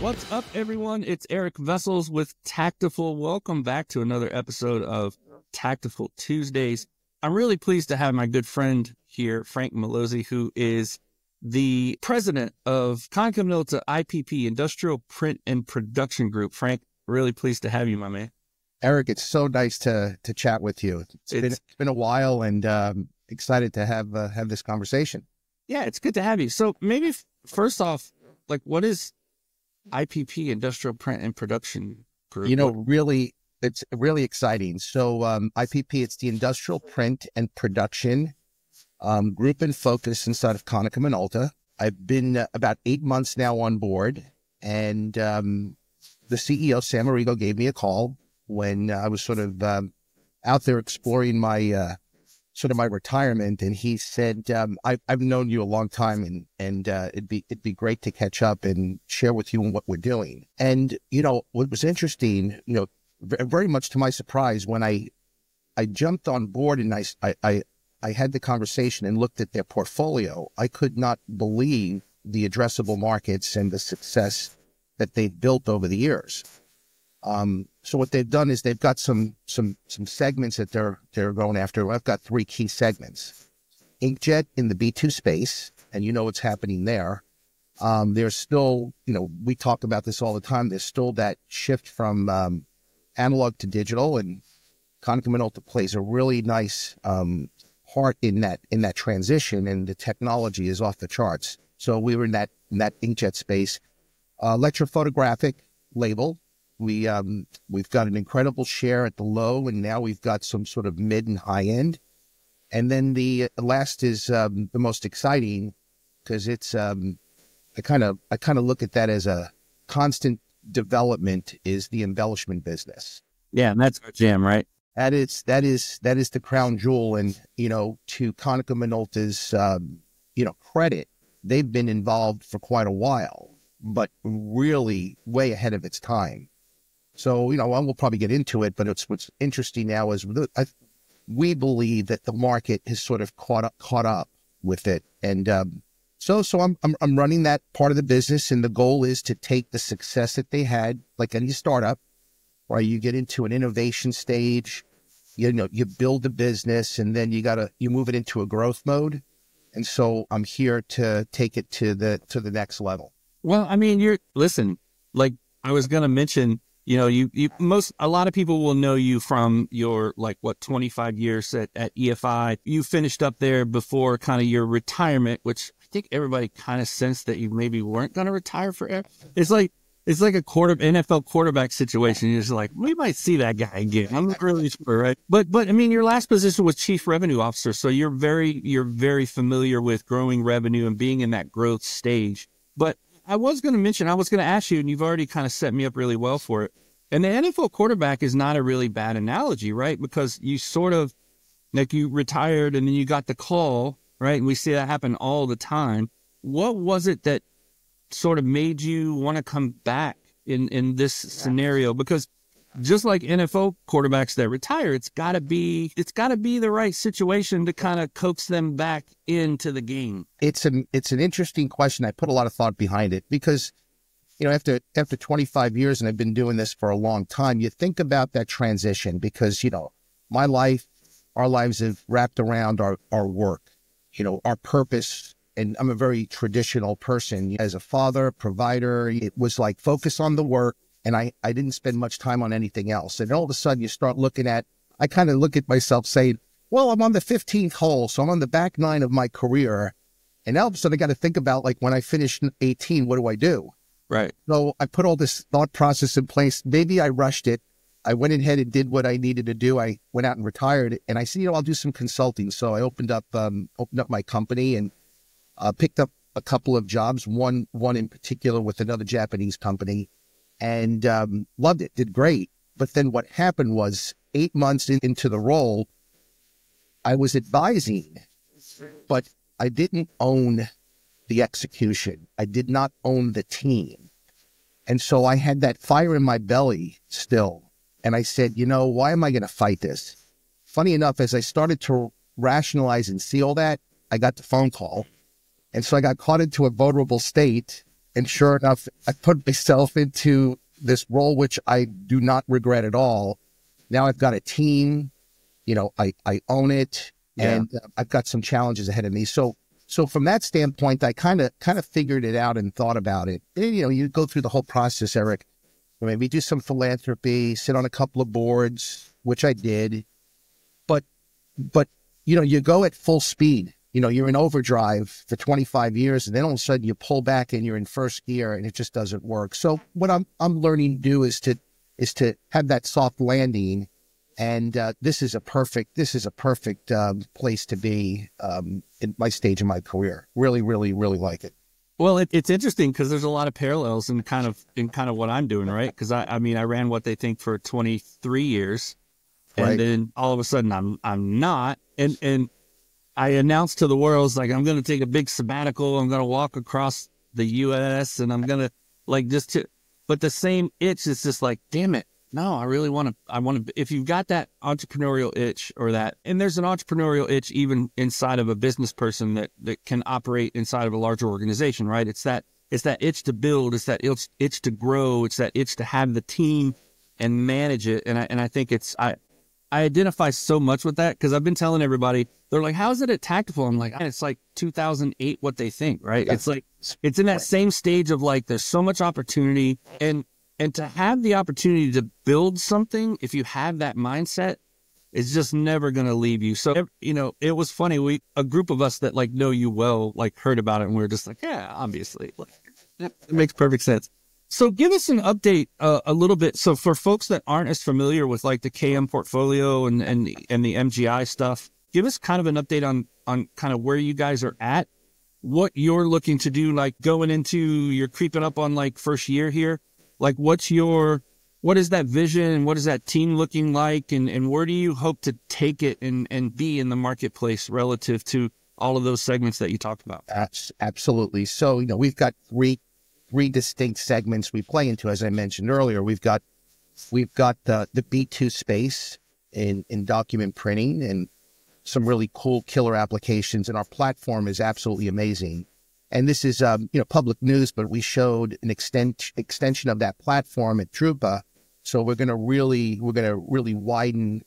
What's up, everyone? It's Eric Vessels with Tactical. Welcome back to another episode of Tactical Tuesdays. I'm really pleased to have my good friend here, Frank Malozzi, who is the president of Konica Minolta IPP, Industrial Print and Production Group. Frank, really pleased to have you, my man. Eric, it's so nice to chat with you. It's been a while, and excited to have this conversation. Yeah, it's good to have you. So maybe first off, like, what is IPP, Industrial Print and Production Group? Really, it's really exciting. So IPP, it's the Industrial Print and Production Group and focus inside of Konica Minolta. I've been about 8 months now on board, and the CEO, Sam Arrigo, gave me a call when I was sort of out there exploring my my retirement, and he said, I've known you a long time, and it'd be great to catch up and share with you what we're doing. And what was interesting, very much to my surprise, when I jumped on board and I had the conversation and looked at their portfolio, I could not believe the addressable markets and the success that they've built over the years. So what they've done is they've got some segments that they're going after. I've got 3 key segments: inkjet in the B2 space, and what's happening there. There's still, we talk about this all the time. There's still that shift from analog to digital, and Konica Minolta plays a really nice part in that transition, and the technology is off the charts. So we were in that inkjet space. Electrophotographic label. We've got an incredible share at the low, and now we've got some sort of mid and high end. And then the last is the most exciting, because it's I kind of look at that as a constant development, is the embellishment business. Yeah, and that's our jam, right? That is the crown jewel, and to Konica Minolta's credit, they've been involved for quite a while, but really way ahead of its time. So, we'll probably get into it, but what's interesting now is we believe that the market has sort of caught up with it. And so I'm running that part of the business, and the goal is to take the success that they had, like any startup, where you get into an innovation stage, you build the business, and then you move it into a growth mode. And so I'm here to take it to the next level. Well, I mean, listen, like I was going to mention, a lot of people will know you from your 25 years at EFI. You finished up there before kind of your retirement, which I think everybody kind of sensed that you maybe weren't going to retire forever. It's like a NFL quarterback situation. You're just like, we might see that guy again. I'm not really sure, right? But I mean, your last position was Chief Revenue Officer, so you're very familiar with growing revenue and being in that growth stage. But I was going to ask you, and you've already kind of set me up really well for it. And the NFL quarterback is not a really bad analogy, right? Because you sort of, you retired and then you got the call, right? And we see that happen all the time. What was it that sort of made you want to come back in this scenario? Because just like NFL quarterbacks that retire, it's got to be the right situation to kind of coax them back into the game. It's an interesting question. I put a lot of thought behind it because, after 25 years, and I've been doing this for a long time, you think about that transition because, my life, our lives have wrapped around our work, our purpose. And I'm a very traditional person. As a father, provider, it was like focus on the work. And I didn't spend much time on anything else. And all of a sudden you start I kind of look at myself saying, well, I'm on the 15th hole. So I'm on the back 9 of my career. And all of a sudden I got to think about when I finish 18, what do I do? Right. So I put all this thought process in place. Maybe I rushed it. I went ahead and did what I needed to do. I went out and retired, and I said, I'll do some consulting. So I opened up my company and picked up a couple of jobs, one in particular with another Japanese company. And loved it, did great. But then what happened was 8 months into the role, I was advising, but I didn't own the execution. I did not own the team. And so I had that fire in my belly still. And I said, why am I going to fight this? Funny enough, as I started to rationalize and see all that, I got the phone call. And so I got caught into a vulnerable state And sure enough, I put myself into this role, which I do not regret at all. Now I've got a team, I own it, and I've got some challenges ahead of me. So from that standpoint, I kind of figured it out and thought about it. And, you go through the whole process, Eric. Maybe do some philanthropy, sit on a couple of boards, which I did. But you go at full speed. You're in overdrive for 25 years, and then all of a sudden you pull back and you're in first gear, and it just doesn't work. So what I'm learning to do is to have that soft landing, and this is a perfect place to be in my stage of my career. Really, really, really like it. Well, it's interesting because there's a lot of parallels in kind of what I'm doing, right? Because I ran what they think for 23 years, and right. Then all of a sudden I'm not, and I announced to the world, like, I'm going to take a big sabbatical. I'm going to walk across the U.S. and I'm going to but the same itch is just like, damn it. No, I really want to, if you've got that entrepreneurial itch and there's an entrepreneurial itch even inside of a business person that can operate inside of a larger organization, right? It's that itch to build, it's that itch to grow, it's that itch to have the team and manage it. And I think I identify so much with that because I've been telling everybody, they're like, how is it at Tactful? I'm like, it's like 2008, what they think, right? It's like, it's in that same stage of like, there's so much opportunity and to have the opportunity to build something, if you have that mindset, it's just never going to leave you. So, it was funny. A group of us that know you well, heard about it and we were just like, yeah, obviously it makes perfect sense. So give us an update a little bit. So for folks that aren't as familiar with the KM portfolio and the MGI stuff, give us kind of an update on kind of where you guys are at, what you're looking to do, going into, you're creeping up on first year here. What is that vision? What is that team looking like? And where do you hope to take it and be in the marketplace relative to all of those segments that you talked about? Absolutely. So, we've got three distinct segments we play into. As I mentioned earlier, we've got the B2 space in document printing and some really cool killer applications. And our platform is absolutely amazing. And this is, public news, but we showed an extension of that platform at Drupa. So we're going to really widen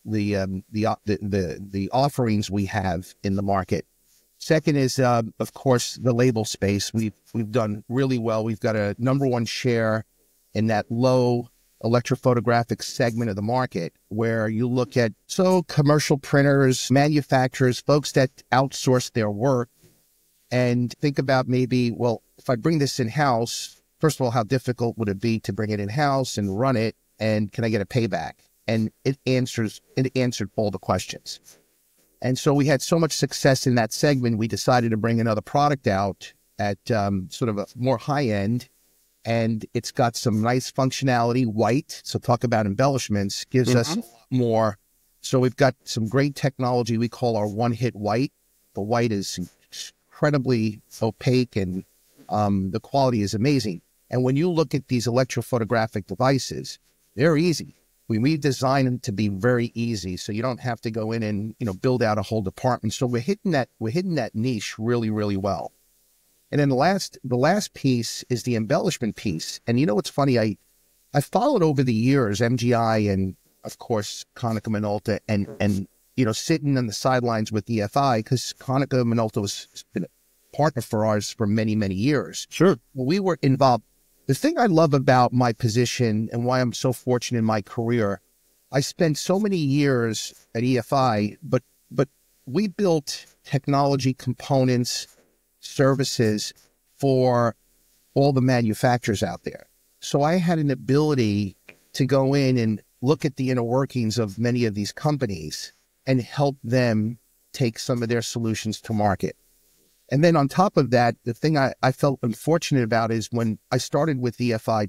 the offerings we have in the market. Second is, of course, the label space. We've done really well. We've got a #1 share in that low electrophotographic segment of the market where you look at commercial printers, manufacturers, folks that outsource their work, and think about maybe, well, if I bring this in-house, first of all, how difficult would it be to bring it in-house and run it, and can I get a payback? And it answered all the questions. And so we had so much success in that segment, we decided to bring another product out at sort of a more high end. And it's got some nice functionality, white. So talk about embellishments, gives us more. So we've got some great technology we call our one-hit white. The white is incredibly opaque and the quality is amazing. And when you look at these electrophotographic devices, they're easy. We design them to be very easy, so you don't have to go in and build out a whole department. So we're hitting that niche really, really well. And then the last piece is the embellishment piece. And what's funny? I followed over the years MGI and of course Konica Minolta and sitting on the sidelines with EFI because Konica Minolta was been a partner for ours for many, many years. Sure, we were involved. The thing I love about my position and why I'm so fortunate in my career, I spent so many years at EFI, but we built technology components, services for all the manufacturers out there. So I had an ability to go in and look at the inner workings of many of these companies and help them take some of their solutions to market. And then on top of that, the thing I felt unfortunate about is when I started with EFI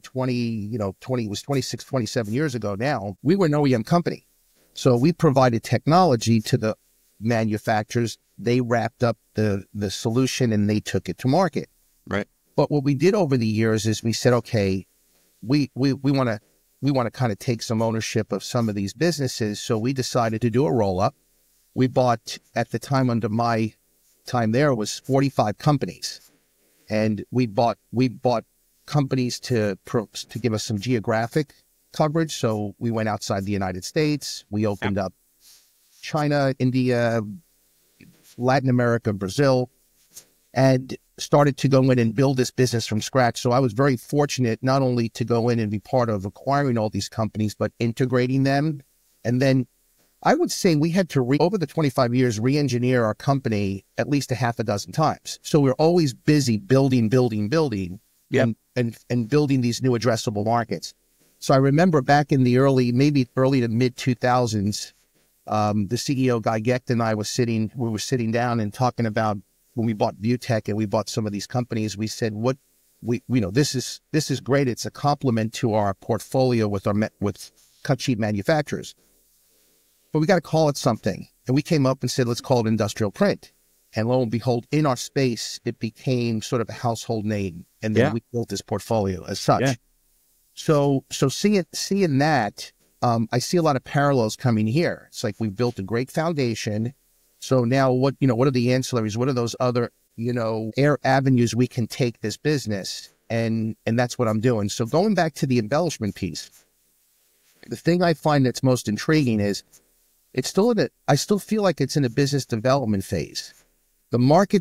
26, 27 years ago now, we were an OEM company. So we provided technology to the manufacturers. They wrapped up the solution and they took it to market. Right. But what we did over the years is we said, okay, we want to kind of take some ownership of some of these businesses. So we decided to do a roll-up. We bought, at the time under my time there, was 45 companies. And we bought companies to give us some geographic coverage. So we went outside the United States. We opened up China, India, Latin America, Brazil, and started to go in and build this business from scratch. So I was very fortunate not only to go in and be part of acquiring all these companies, but integrating them. And then I would say we had to, over the 25 years, re-engineer our company at least a half a dozen times. So we're always busy building, and building these new addressable markets. So I remember back in the early to mid 2000s, the CEO Guy Gecht and I were sitting down and talking about when we bought Vutech and we bought some of these companies. We said, this is great. It's a complement to our portfolio with cut sheet manufacturers, but we got to call it something. And we came up and said, let's call it industrial print. And lo and behold, in our space, it became sort of a household name. And then we built this portfolio as such. Yeah. So seeing that, I see a lot of parallels coming here. It's like we built a great foundation. So now what are the ancillaries? What are those other, avenues we can take this business? And that's what I'm doing. So going back to the embellishment piece, the thing I find that's most intriguing is I still feel like it's in a business development phase. The market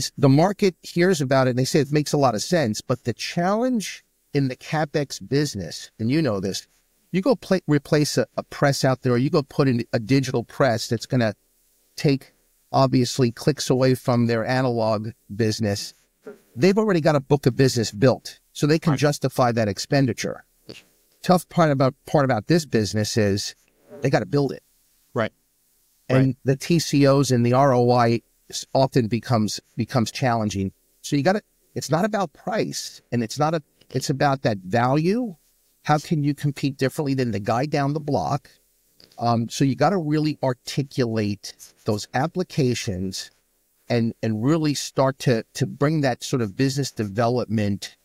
hears about it and they say it makes a lot of sense, but the challenge in the CapEx business, and you know this, you go replace a press out there, or you go put in a digital press that's going to take, obviously, clicks away from their analog business. They've already got a book of business built, so they can justify that expenditure. Tough part about this business is they got to build it. Right. And the TCOs and the ROI often becomes challenging. So it's not about price, and it's about that value. How can you compete differently than the guy down the block? So you got to really articulate those applications and really start to bring that sort of business development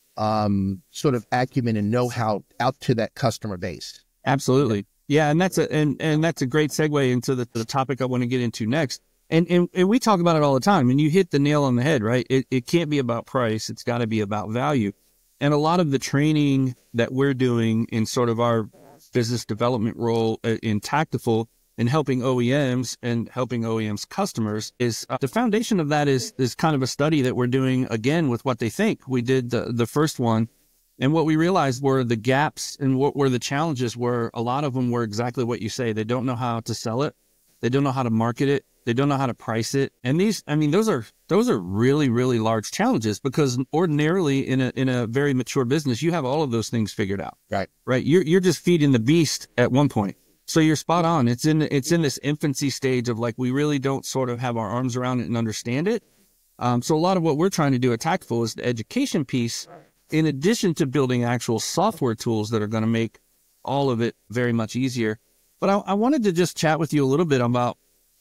sort of acumen and know-how out to that customer base. Absolutely. Yeah. And that's a great segue into the topic I want to get into next. And we talk about it all the time, and you hit the nail on the head, right? It can't be about price. It's got to be about value. And a lot of the training that we're doing in sort of our business development role in Tactiful and helping OEMs and helping OEMs customers is the foundation of that is kind of a study that we're doing again with What They Think. We did the first one, and what we realized were the gaps and what were the challenges were a lot of them were exactly what you say. They don't know how to sell it. They don't know how to market it. They don't know how to price it. And those are really, really large challenges, because ordinarily in a very mature business, you have all of those things figured out. Right. You're just feeding the beast at one point. So you're spot on. It's in this infancy stage of like, we really don't sort of have our arms around it and understand it. So a lot of what we're trying to do at Tactiful is the education piece, in addition to building actual software tools that are going to make all of it very much easier. But I wanted to just chat with you a little bit about,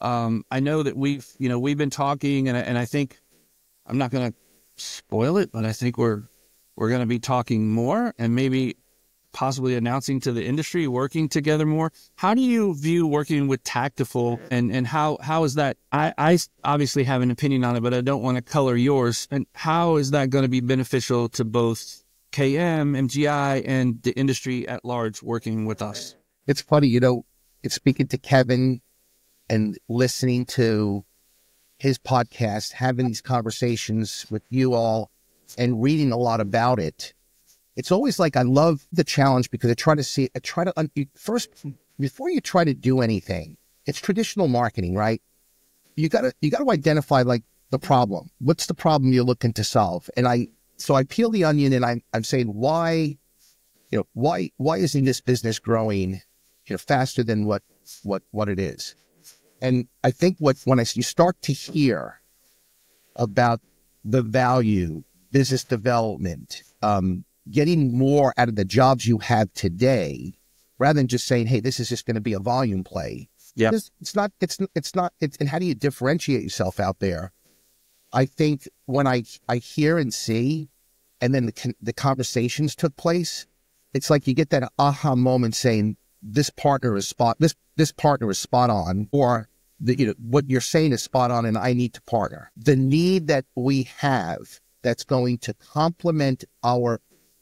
I know that we've been talking, and I think, I'm not going to spoil it, but I think we're going to be talking more and maybe possibly announcing to the industry, working together more. How do you view working with Tactiful, and how is that? I obviously have an opinion on it, but I don't want to color yours. And how is that going to be beneficial to both KM, MGI, and the industry at large working with us? It's funny, it's speaking to Kevin and listening to his podcast, having these conversations with you all and reading a lot about it. It's always like, I love the challenge because first, before you try to do anything, it's traditional marketing, right? You gotta identify like the problem. What's the problem you're looking to solve? And so I peel the onion and I'm saying, why isn't this business growing, faster than what it is? And I think you start to hear about the value, business development, getting more out of the jobs you have today, rather than just saying, hey, this is just going to be a volume play. Yeah. It's not, and how do you differentiate yourself out there? I think when I hear and see, and then the conversations took place, it's like you get that aha moment saying, this partner is spot on, or what you're saying is spot on, and I need to partner. The need that we have that's going to complement our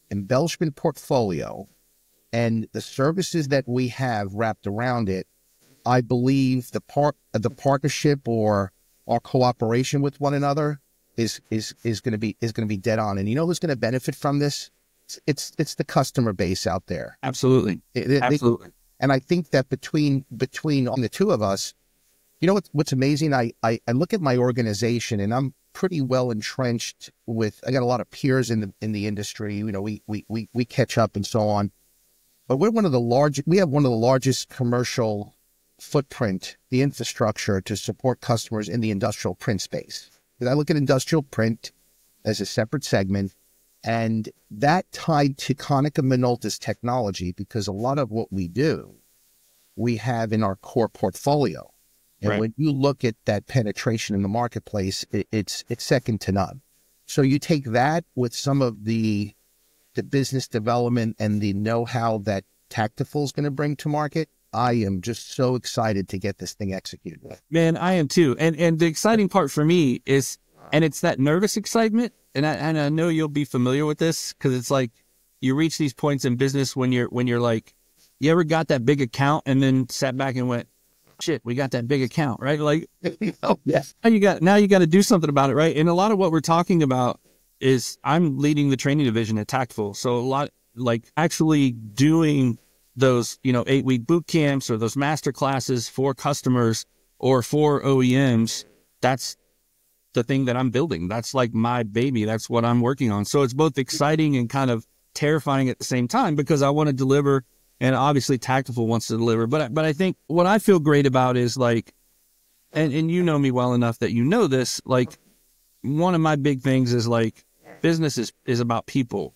embellishment portfolio and the services that we have wrapped around it, I believe the partnership or our cooperation with one another is going to be dead on. And you know who's going to benefit from this? It's the customer base out there. Absolutely. Absolutely. And I think that between the two of us, you know what's amazing? I look at my organization and I'm pretty well entrenched with, I got a lot of peers in the industry. You know, we catch up and so on. But we have one of the largest commercial footprint, the infrastructure to support customers in the industrial print space. Because I look at industrial print as a separate segment, and that tied to Konica Minolta's technology, because a lot of what we do, we have in our core portfolio. And right. When you look at that penetration in the marketplace, it's second to none. So you take that with some of the business development and the know-how that Tactiful is going to bring to market. I am just so excited to get this thing executed. Man, I am too. And the exciting part for me is, and it's that nervous excitement. And I know you'll be familiar with this, because it's like you reach these points in business when you're like, you ever got that big account and then sat back and went, shit, we got that big account, right? Like, oh, yeah. Now you got to do something about it, right? And a lot of what we're talking about is, I'm leading the training division at Tactful. So a lot, like actually doing those, 8-week boot camps or those master classes for customers or for OEMs. That's the thing that I'm building. That's like my baby. That's what I'm working on. So it's both exciting and kind of terrifying at the same time, because I want to deliver, and obviously Tactful wants to deliver. But I think what I feel great about is like, and you know me well enough that you know this, like one of my big things is like, business is about people.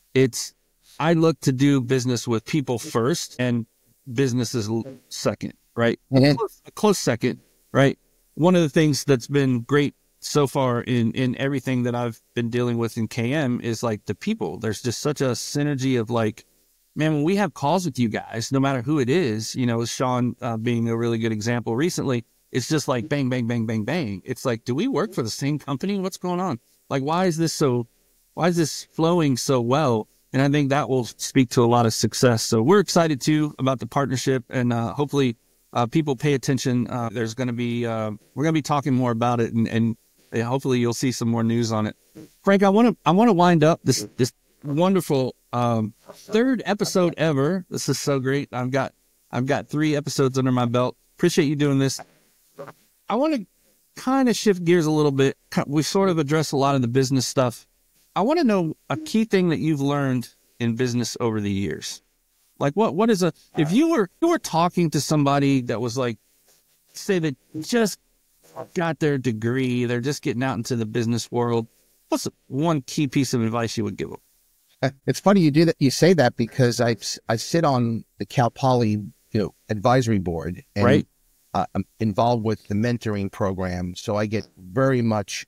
I look to do business with people first, and business is second, right? Mm-hmm. A close second, right? One of the things that's been great so far in everything that I've been dealing with in KM is like the people. There's just such a synergy of like, man, when we have calls with you guys, no matter who it is, Sean being a really good example recently, it's just like bang, bang, bang, bang, bang. It's like, do we work for the same company? What's going on? Like, why is this flowing so well? And I think that will speak to a lot of success. So we're excited too about the partnership, and hopefully people pay attention. There's going to be, we're going to be talking more about it, and hopefully you'll see some more news on it. Frank, I want to wind up this wonderful third episode ever. This is so great. I've got 3 episodes under my belt. Appreciate you doing this. I want to kind of shift gears a little bit. We've sort of addressed a lot of the business stuff. I want to know a key thing that you've learned in business over the years. Like what is if you were talking to somebody that was like, say that just got their degree, they're just getting out into the business world, what's one key piece of advice you would give them? It's funny you do that. You say that because I sit on the Cal Poly advisory board, and right. I'm involved with the mentoring program. So I get very much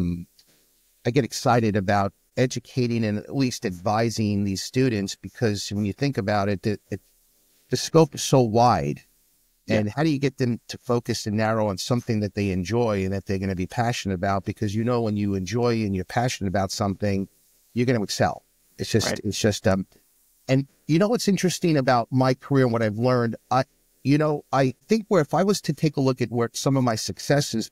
I get excited about educating and at least advising these students, because when you think about it, the scope is so wide. And how do you get them to focus and narrow on something that they enjoy and that they're going to be passionate about? Because when you enjoy and you're passionate about something, you're going to excel. It's just, right. It's just, and what's interesting about my career and what I've learned, I think if I was to take a look at where some of my successes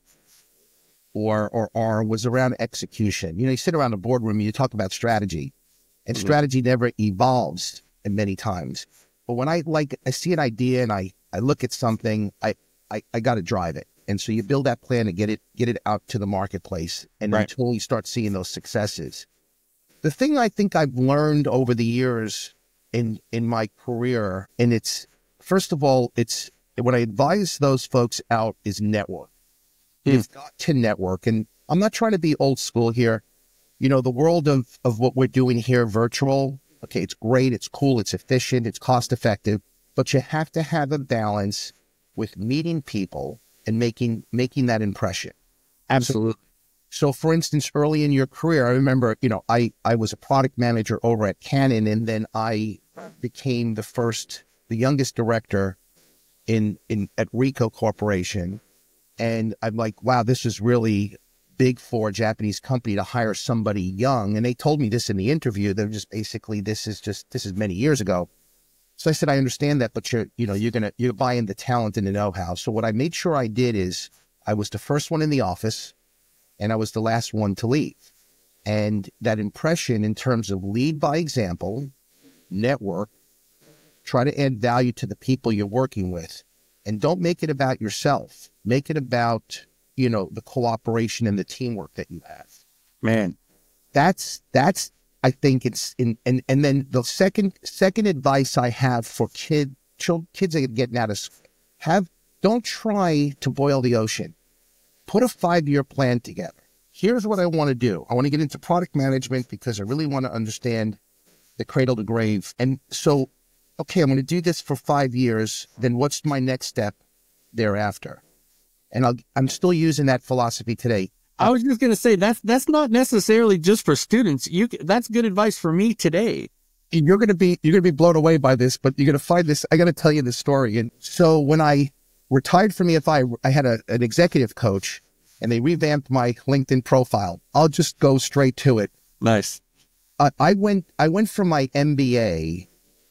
was around execution. You sit around a boardroom and you talk about strategy, and strategy never evolves many times. But when I see an idea and I look at something, I got to drive it. And so you build that plan and get it out to the marketplace, and right. Until you start seeing those successes. The thing I think I've learned over the years in my career, and it's, first of all, it's when I advise those folks out, is network. You've got to network. And I'm not trying to be old school here. The world of what we're doing here, virtual, okay, it's great, it's cool, it's efficient, it's cost effective, but you have to have a balance with meeting people and making that impression. Absolutely. So for instance, early in your career, I remember, I was a product manager over at Canon, and then I became the youngest director at Ricoh Corporation. And I'm like, wow, this is really big four Japanese company to hire somebody young. And they told me this in the interview. They're just basically, this is many years ago. So I said, I understand that, but you're buying the talent and the know-how. So what I made sure I did is I was the first one in the office and I was the last one to leave. And that impression in terms of lead by example, network, try to add value to the people you're working with, and don't make it about yourself. Make it about, the cooperation and the teamwork that you have. Man, that's, I think it's in, and then the second advice I have for kids that are getting out of school, don't try to boil the ocean. Put a 5-year plan together. Here's what I want to do. I want to get into product management because I really want to understand the cradle to grave. And so, okay, I'm going to do this for 5 years. Then what's my next step thereafter? And I'm still using that philosophy today. I was just going to say that's not necessarily just for students. That's good advice for me today. You're going to be blown away by this, but you're going to find this. I got to tell you this story. And so when I retired from EFI, I had an executive coach, and they revamped my LinkedIn profile. I'll just go straight to it. Nice. I went from my MBA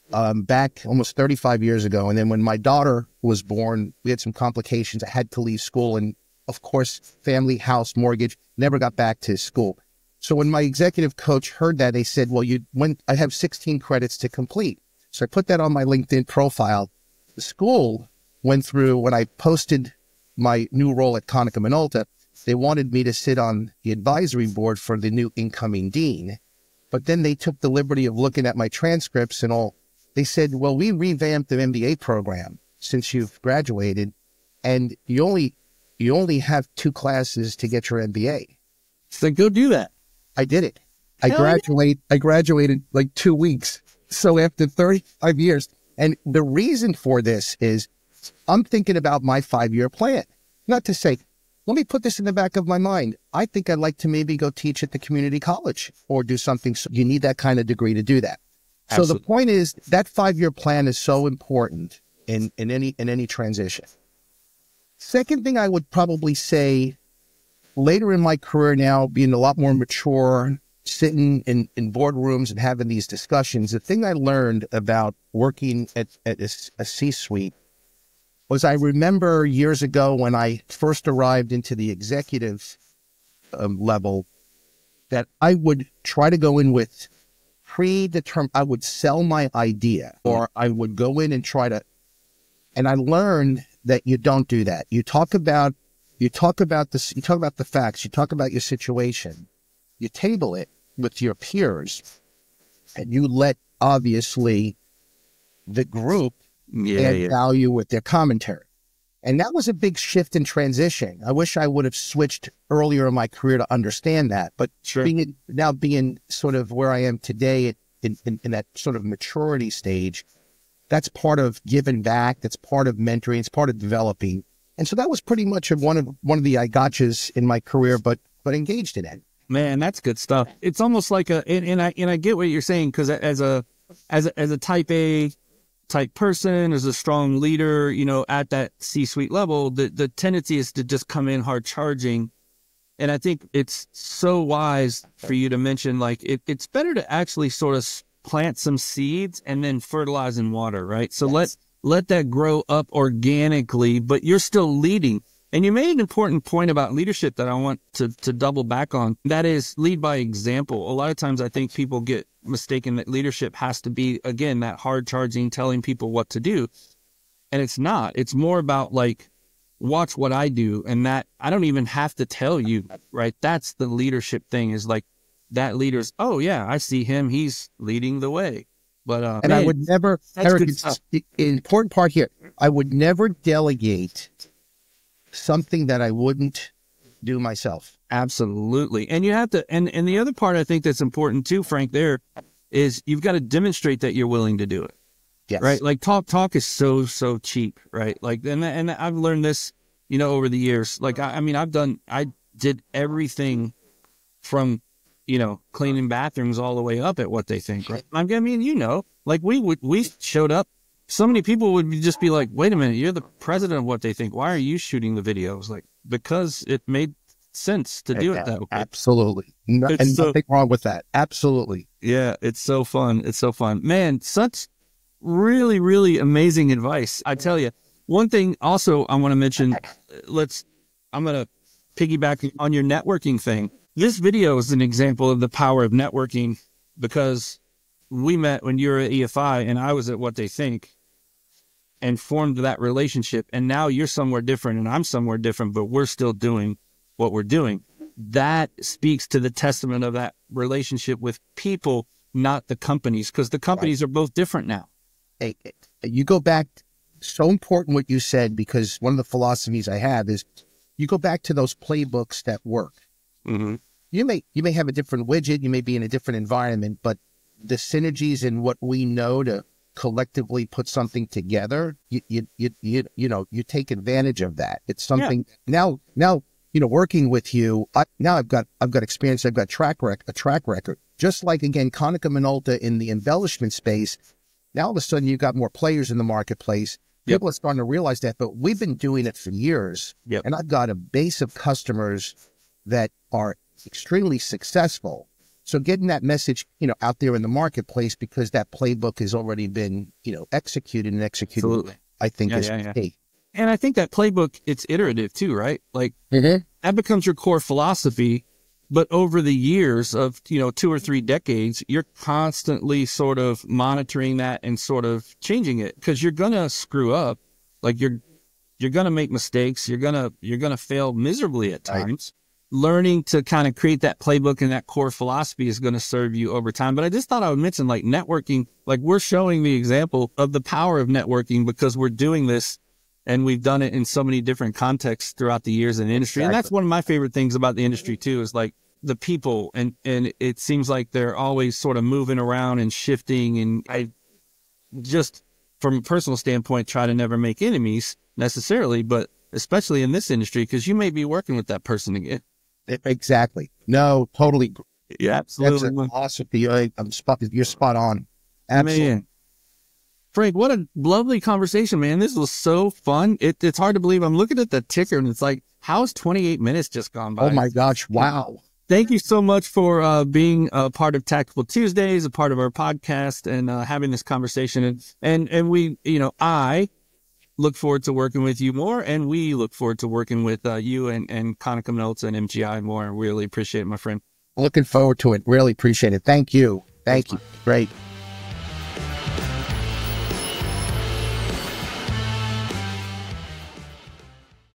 back almost 35 years ago, and then when my daughter was born, we had some complications. I had to leave school, and of course, family, house, mortgage, never got back to school. So when my executive coach heard that, they said, well, I have 16 credits to complete. So I put that on my LinkedIn profile. The school went through, when I posted my new role at Konica Minolta, they wanted me to sit on the advisory board for the new incoming dean. But then they took the liberty of looking at my transcripts and all. They said, well, we revamped the MBA program since you've graduated, and you only have 2 classes to get your MBA. So go do that. I did it. I graduated like 2 weeks. So after 35 years, and the reason for this is I'm thinking about my 5-year plan. Not to say, let me put this in the back of my mind. I think I'd like to maybe go teach at the community college or do something. So you need that kind of degree to do that. Absolutely. So the point is that 5-year plan is so important in any transition. Second thing I would probably say, later in my career now, being a lot more mature, sitting in boardrooms and having these discussions, the thing I learned about working at a C-suite was I remember years ago when I first arrived into the executive level, that I would try to go in with predetermined, I would sell my idea, or I would go in and and I learned that you don't do that. You talk about the facts, you talk about your situation, you table it with your peers, and you let, obviously, the group add value with their commentary. And that was a big shift in transition. I wish I would have switched earlier in my career to understand that. But sure. being sort of where I am today in that sort of maturity stage, that's part of giving back. That's part of mentoring. It's part of developing. And so that was pretty much one of the I gotchas in my career, but engaged in it. Man, that's good stuff. It's almost like and I get what you're saying, because as a type A type person, as a strong leader, at that C-suite level, the tendency is to just come in hard charging. And I think it's so wise for you to mention, like, it's better to actually sort of plant some seeds and then fertilize and water, right? So yes. Let that grow up organically, but you're still leading. And you made an important point about leadership that I want to double back on. That is, lead by example. A lot of times I think people get mistaken that leadership has to be, again, that hard charging, telling people what to do. And it's not. It's more about, like, watch what I do, and that I don't even have to tell you, right? That's the leadership thing, is like, that leader's, oh yeah, I see him, he's leading the way. But and man, I would never, Eric, it's the important part here, I would never delegate something that I wouldn't do myself. Absolutely. And you have to, and the other part I think that's important too, Frank, there is you've got to demonstrate that you're willing to do it. Yes. Right. Like talk is so cheap. Right. Like, and I've learned this, over the years. Like, I did everything from, cleaning bathrooms all the way up at What They Think. Right. I mean, like we showed up. So many people would just be like, wait a minute, you're the president of What They Think. Why are you shooting the videos? Like, because it made sense to do it that way. Absolutely. And nothing wrong with that. Absolutely. Yeah, it's so fun. It's so fun. Man, such really, really amazing advice. I tell you, one thing also I want to mention, I'm going to piggyback on your networking thing. This video is an example of the power of networking because we met when you were at EFI and I was at What They Think and formed that relationship. And now you're somewhere different and I'm somewhere different, but we're still doing what we're doing. That speaks to the testament of that relationship with people, not the companies, because the companies are both different now. Hey, you go back, so important what you said, because one of the philosophies I have is you go back to those playbooks that work. Mm-hmm. You may have a different widget, you may be in a different environment, but the synergies in what we know to collectively put something together, you take advantage of that. It's something now, working with you, I've got experience, I've got a track record. Just like, again, Konica Minolta in the embellishment space, now all of a sudden you've got more players in the marketplace. People are starting to realize that, but we've been doing it for years. And I've got a base of customers that are extremely successful. So getting that message, out there in the marketplace, because that playbook has already been, executed, Absolutely. I think is key. And I think that playbook, it's iterative too, right? Like that becomes your core philosophy. But over the years of, 2 or 3 decades, you're constantly sort of monitoring that and sort of changing it, because you're going to screw up. Like you're going to make mistakes. You're going to fail miserably at times. Learning to kind of create that playbook and that core philosophy is going to serve you over time. But I just thought I would mention, like, networking, like we're showing the example of the power of networking because we're doing this and we've done it in so many different contexts throughout the years in the industry. And that's one of my favorite things about the industry too, is like the people. And it seems like they're always sort of moving around and shifting. And I just, from a personal standpoint, try to never make enemies necessarily, but especially in this industry, because you may be working with that person again. Exactly. No, totally. Yeah, absolutely. That's awesome. You're spot on. Absolutely. Man. Frank, what a lovely conversation, man. This was so fun. It's hard to believe. I'm looking at the ticker and it's like, how's 28 minutes just gone by? Oh my gosh. Wow. Thank you so much for being a part of Tactical Tuesdays, a part of our podcast, and having this conversation. And we, I look forward to working with you more, and we look forward to working with you and Konica Minolta and MGI more. I really appreciate it, my friend. Looking forward to it. Really appreciate it. Thank you. Thank you. Great.